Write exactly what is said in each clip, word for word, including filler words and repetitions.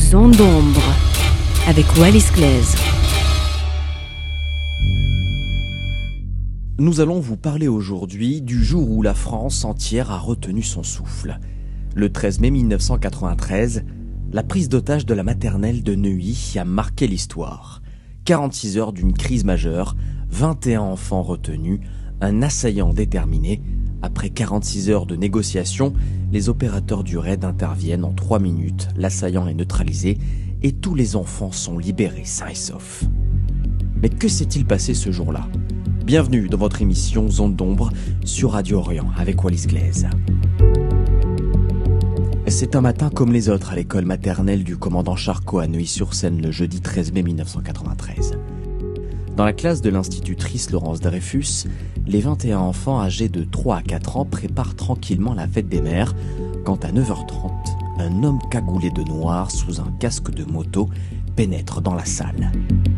Zone d'ombre avec Wallis Claise. Nous allons vous parler aujourd'hui du jour où la France entière a retenu son souffle. Le treize mai mille neuf cent quatre-vingt-treize, la prise d'otage de la maternelle de Neuilly a marqué l'histoire. quarante-six heures d'une crise majeure, vingt et un enfants retenus, un assaillant déterminé. Après quarante-six heures de négociations, les opérateurs du raid interviennent en trois minutes, l'assaillant est neutralisé et tous les enfants sont libérés sains et saufs. Mais que s'est-il passé ce jour-là ? Bienvenue dans votre émission Zone d'ombre sur Radio Orient avec Wallis Claise. C'est un matin comme les autres à l'école maternelle du commandant Charcot à Neuilly-sur-Seine le jeudi treize mai mille neuf cent quatre-vingt-treize. Dans la classe de l'institutrice Laurence Dreyfus, les vingt et un enfants âgés de trois à quatre ans préparent tranquillement la fête des mères quand à neuf heures trente, un homme cagoulé de noir sous un casque de moto pénètre dans la salle.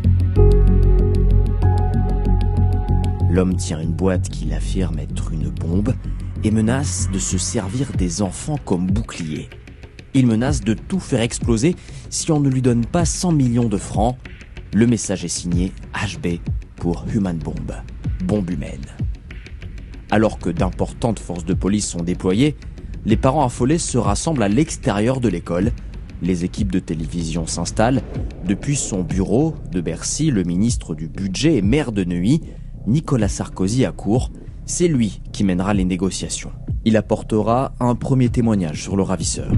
L'homme tient une boîte qu'il affirme être une bombe et menace de se servir des enfants comme bouclier. Il menace de tout faire exploser si on ne lui donne pas cent millions de francs. Le message est signé H B pour Human Bomb, bombe humaine. Alors que d'importantes forces de police sont déployées, les parents affolés se rassemblent à l'extérieur de l'école. Les équipes de télévision s'installent. Depuis son bureau de Bercy, le ministre du Budget et maire de Neuilly, Nicolas Sarkozy accourt. C'est lui qui mènera les négociations. Il apportera un premier témoignage sur le ravisseur.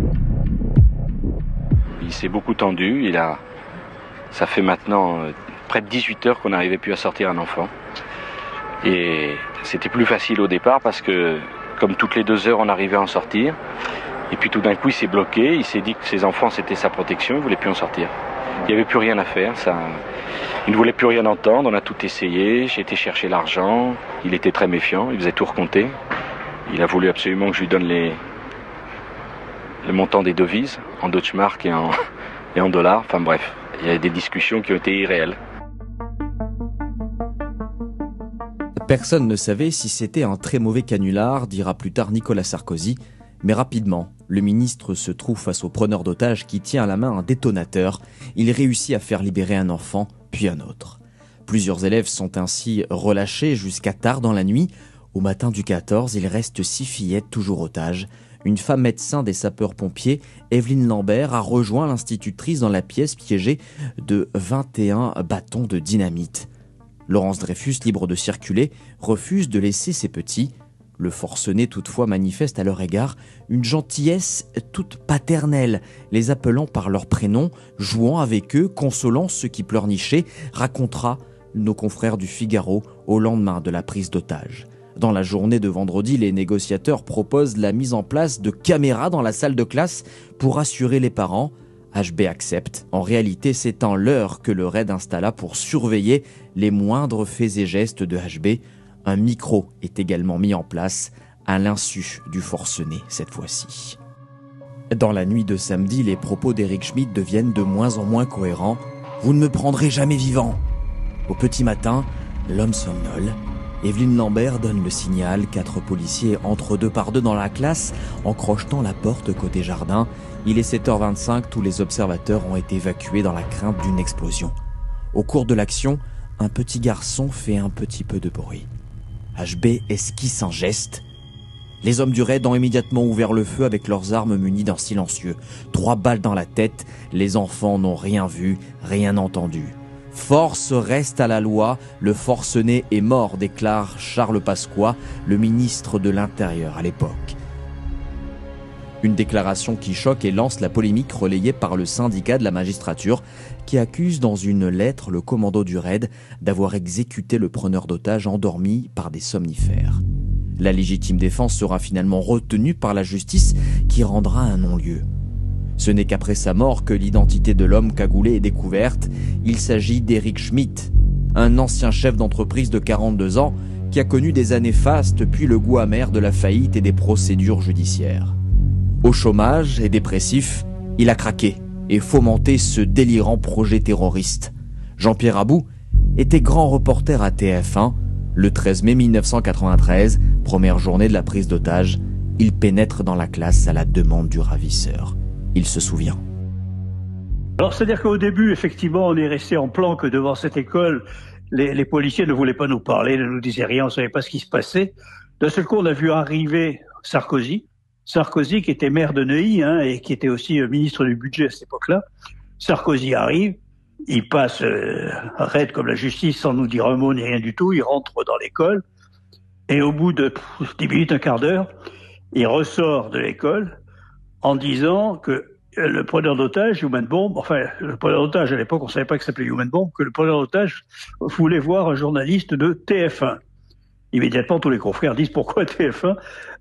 Il s'est beaucoup tendu. Il a, ça fait maintenant euh, près de dix-huit heures qu'on n'arrivait plus à sortir un enfant. Et c'était plus facile au départ parce que, comme toutes les deux heures, on arrivait à en sortir. Et puis tout d'un coup, il s'est bloqué. Il s'est dit que ses enfants, c'était sa protection. Il ne voulait plus en sortir. Il n'y avait plus rien à faire. Ça... Il ne voulait plus rien entendre. On a tout essayé. J'ai été chercher l'argent. Il était très méfiant. Il faisait tout recompter. Il a voulu absolument que je lui donne les... le montant des devises en Deutschmark et en... et en dollars. Enfin bref, il y a des discussions qui ont été irréelles. Personne ne savait si c'était un très mauvais canular, dira plus tard Nicolas Sarkozy. Mais rapidement, le ministre se trouve face au preneur d'otages qui tient à la main un détonateur. Il réussit à faire libérer un enfant, puis un autre. Plusieurs élèves sont ainsi relâchés jusqu'à tard dans la nuit. Au matin du quatorze, il reste six fillettes toujours otages. Une femme médecin des sapeurs-pompiers, Evelyne Lambert, a rejoint l'institutrice dans la pièce piégée de vingt et un bâtons de dynamite. Laurence Dreyfus, libre de circuler, refuse de laisser ses petits. Le forcené toutefois manifeste à leur égard une gentillesse toute paternelle, les appelant par leur prénom, jouant avec eux, consolant ceux qui pleurnichaient, racontera nos confrères du Figaro au lendemain de la prise d'otage. Dans la journée de vendredi, les négociateurs proposent la mise en place de caméras dans la salle de classe pour assurer les parents. H B accepte. En réalité, c'est en l'heure que le raid installa pour surveiller les moindres faits et gestes de H B. Un micro est également mis en place, à l'insu du forcené cette fois-ci. Dans la nuit de samedi, les propos d'Éric Schmitt deviennent de moins en moins cohérents. « Vous ne me prendrez jamais vivant !» Au petit matin, l'homme somnole. Evelyne Lambert donne le signal. Quatre policiers entrent deux par deux dans la classe en crochetant la porte côté jardin. Il est sept heures vingt-cinq, tous les observateurs ont été évacués dans la crainte d'une explosion. Au cours de l'action, un petit garçon fait un petit peu de bruit. H B esquisse un geste. Les hommes du raid ont immédiatement ouvert le feu avec leurs armes munies d'un silencieux. Trois balles dans la tête, les enfants n'ont rien vu, rien entendu. Force reste à la loi, le forcené est mort, déclare Charles Pasqua, le ministre de l'Intérieur à l'époque. Une déclaration qui choque et lance la polémique relayée par le syndicat de la magistrature qui accuse dans une lettre le commando du raid d'avoir exécuté le preneur d'otages endormi par des somnifères. La légitime défense sera finalement retenue par la justice qui rendra un non-lieu. Ce n'est qu'après sa mort que l'identité de l'homme cagoulé est découverte. Il s'agit d'Éric Schmitt, un ancien chef d'entreprise de quarante-deux ans qui a connu des années fastes puis le goût amer de la faillite et des procédures judiciaires. Au chômage et dépressif, il a craqué et fomenté ce délirant projet terroriste. Jean-Pierre Abou était grand reporter à T F un. Le treize mai mille neuf cent quatre-vingt-treize, première journée de la prise d'otage, il pénètre dans la classe à la demande du ravisseur. Il se souvient. Alors, c'est-à-dire qu'au début, effectivement, on est resté en planque devant cette école. Les, les policiers ne voulaient pas nous parler, ne nous disaient rien, on ne savait pas ce qui se passait. D'un seul coup, on a vu arriver Sarkozy. Sarkozy, qui était maire de Neuilly, hein, et qui était aussi euh, ministre du budget à cette époque-là. Sarkozy arrive, il passe euh, raide comme la justice sans nous dire un mot ni rien du tout. Il rentre dans l'école. Et au bout de dix minutes, un quart d'heure, il ressort de l'école en disant que le preneur d'otage, Human Bomb, enfin, le preneur d'otage, à l'époque, on ne savait pas qu'il s'appelait Human Bomb, que le preneur d'otage voulait voir un journaliste de T F un. Immédiatement, tous les confrères disent pourquoi T F un.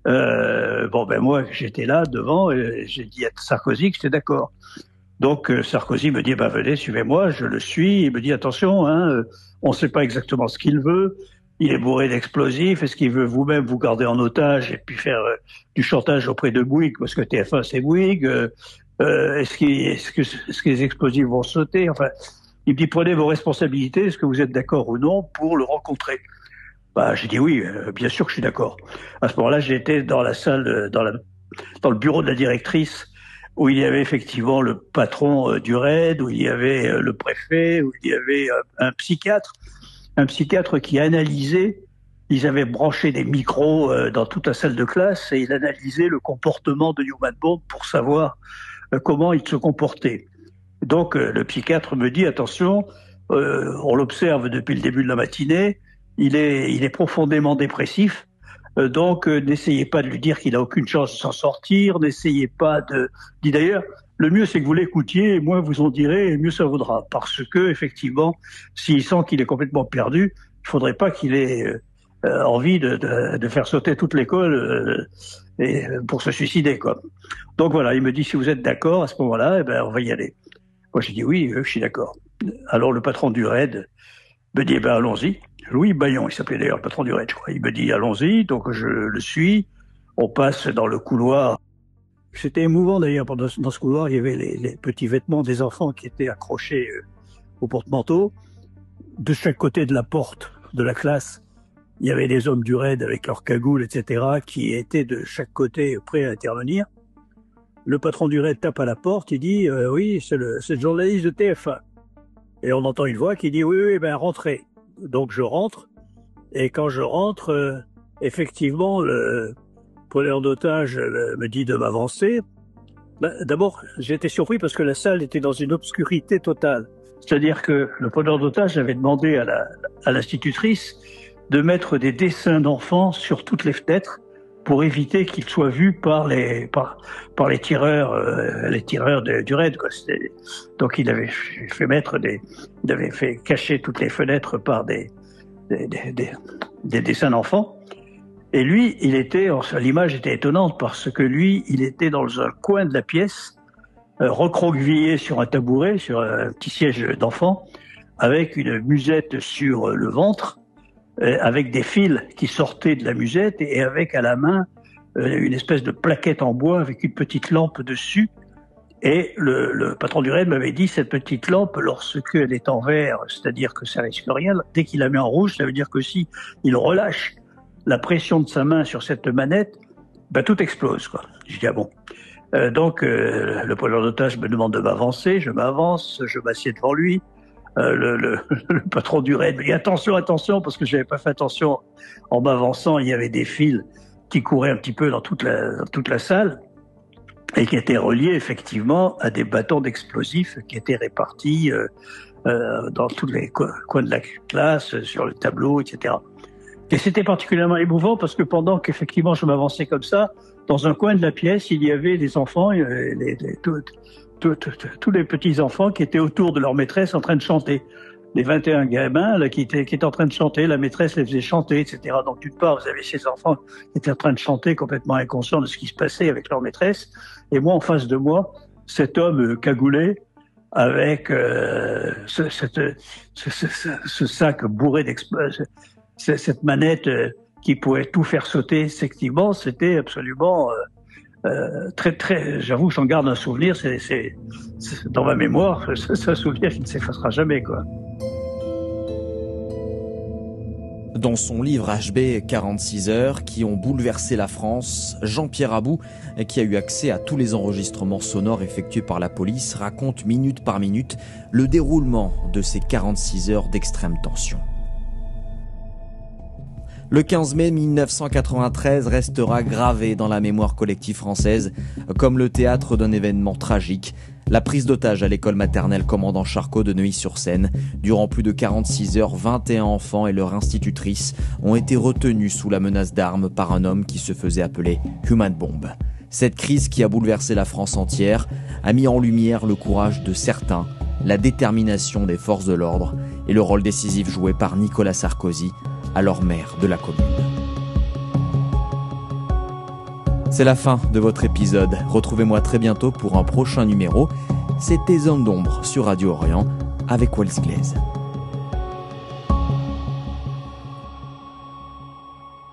Euh, bon, ben moi, j'étais là devant et j'ai dit à Sarkozy que j'étais d'accord. Donc, euh, Sarkozy me dit, ben venez, suivez-moi, je le suis. Il me dit, attention, hein, euh, on ne sait pas exactement ce qu'il veut. Il est bourré d'explosifs. Est-ce qu'il veut vous-même vous garder en otage et puis faire euh, du chantage auprès de Bouygues, parce que T F un, c'est Bouygues. Euh, euh, est-ce, qu'il, est-ce, que, est-ce que les explosifs vont sauter? Enfin, il me dit, prenez vos responsabilités. Est-ce que vous êtes d'accord ou non pour le rencontrer? Bah, j'ai dit oui, euh, bien sûr que je suis d'accord. À ce moment-là, j'étais dans la salle, dans, la, dans le bureau de la directrice, où il y avait effectivement le patron euh, du raid, où il y avait euh, le préfet, où il y avait euh, un psychiatre, un psychiatre qui analysait. Ils avaient branché des micros euh, dans toute la salle de classe et il analysait le comportement de Human Bomb pour savoir euh, comment il se comportait. Donc euh, le psychiatre me dit attention, euh, on l'observe depuis le début de la matinée. Il est, il est profondément dépressif, euh, donc euh, n'essayez pas de lui dire qu'il a aucune chance de s'en sortir, n'essayez pas de... Dit d'ailleurs, le mieux c'est que vous l'écoutiez, et moins vous en direz, et mieux ça vaudra. Parce que, effectivement, s'il sent qu'il est complètement perdu, il faudrait pas qu'il ait euh, envie de, de, de faire sauter toute l'école euh, et, pour se suicider, quoi. Donc voilà, il me dit, si vous êtes d'accord, à ce moment-là, eh ben, on va y aller. Moi j'ai dit oui, je suis d'accord. Alors le patron du raid me dit, eh ben, allons-y. Louis Bayon, il s'appelait d'ailleurs le patron du raid, je crois. Il me dit, allons-y, donc je le suis. On passe dans le couloir. C'était émouvant d'ailleurs, dans ce couloir, il y avait les, les petits vêtements des enfants qui étaient accrochés euh, au porte-manteau. De chaque côté de la porte de la classe, il y avait des hommes du raid avec leurs cagoules, et cetera, qui étaient de chaque côté prêts à intervenir. Le patron du raid tape à la porte, il dit, euh, oui, c'est le, c'est le journaliste de T F un. Et on entend une voix qui dit, oui, oui, ben rentrez. Donc je rentre, et quand je rentre, euh, effectivement, le preneur d'otage euh, me dit de m'avancer. Ben, d'abord, j'ai été surpris parce que la salle était dans une obscurité totale. C'est-à-dire que le preneur d'otage avait demandé à, la, à l'institutrice de mettre des dessins d'enfants sur toutes les fenêtres pour éviter qu'ils soient vus par les, par, par les tireurs, euh, les tireurs de, du raid, quoi. C'était, donc il avait fait mettre des, il avait fait cacher toutes les fenêtres par des, des, des, des, des dessins d'enfants. Et lui, il était, l'image était étonnante parce que lui, il était dans un coin de la pièce, euh, recroquevillé sur un tabouret, sur un petit siège d'enfant, avec une musette sur le ventre, avec des fils qui sortaient de la musette et avec à la main une espèce de plaquette en bois avec une petite lampe dessus. Et le, le patron du raid m'avait dit, cette petite lampe, lorsqu'elle est en vert, c'est-à-dire que ça risque rien, dès qu'il la met en rouge, ça veut dire que si il relâche la pression de sa main sur cette manette, ben tout explose, quoi. Je dis, ah bon. Euh, donc, euh, le preneur d'otage me demande de m'avancer, je m'avance, je m'assieds devant lui. Euh, le, le, le patron du raid me dit attention, attention, parce que je n'avais pas fait attention en m'avançant, il y avait des fils qui couraient un petit peu dans toute la, dans toute la salle et qui étaient reliés effectivement à des bâtons d'explosifs qui étaient répartis euh, euh, dans tous les co- coins de la classe, sur le tableau, et cetera. Et c'était particulièrement émouvant parce que pendant qu'effectivement je m'avançais comme ça, dans un coin de la pièce, il y avait des enfants, euh, les, les, tout, tous les petits enfants qui étaient autour de leur maîtresse en train de chanter. Les vingt et un gamins là, qui, étaient, qui étaient en train de chanter, la maîtresse les faisait chanter, et cetera. Donc d'une part, vous avez ces enfants qui étaient en train de chanter complètement inconscients de ce qui se passait avec leur maîtresse. Et moi, en face de moi, cet homme cagoulé avec euh, ce, cette, ce, ce, ce, ce sac bourré d'explosifs, cette manette qui pouvait tout faire sauter, effectivement, c'était absolument... Euh, Euh, très très, j'avoue, j'en garde un souvenir, c'est, c'est, c'est dans ma mémoire, c'est un souvenir qui ne s'effacera jamais, quoi. Dans son livre H B quarante-six heures qui ont bouleversé la France, Jean-Pierre Abou, qui a eu accès à tous les enregistrements sonores effectués par la police, raconte minute par minute le déroulement de ces quarante-six heures d'extrême tension. Le quinze mai mille neuf cent quatre-vingt-treize restera gravé dans la mémoire collective française comme le théâtre d'un événement tragique, la prise d'otage à l'école maternelle Commandant Charcot de Neuilly-sur-Seine. Durant plus de quarante-six heures, vingt et un enfants et leur institutrice ont été retenus sous la menace d'armes par un homme qui se faisait appeler Human Bomb. Cette crise qui a bouleversé la France entière a mis en lumière le courage de certains, la détermination des forces de l'ordre et le rôle décisif joué par Nicolas Sarkozy, alors maire de la commune. C'est la fin de votre épisode. Retrouvez-moi très bientôt pour un prochain numéro. C'était Zone d'ombre sur Radio Orient avec Wallis Glaise.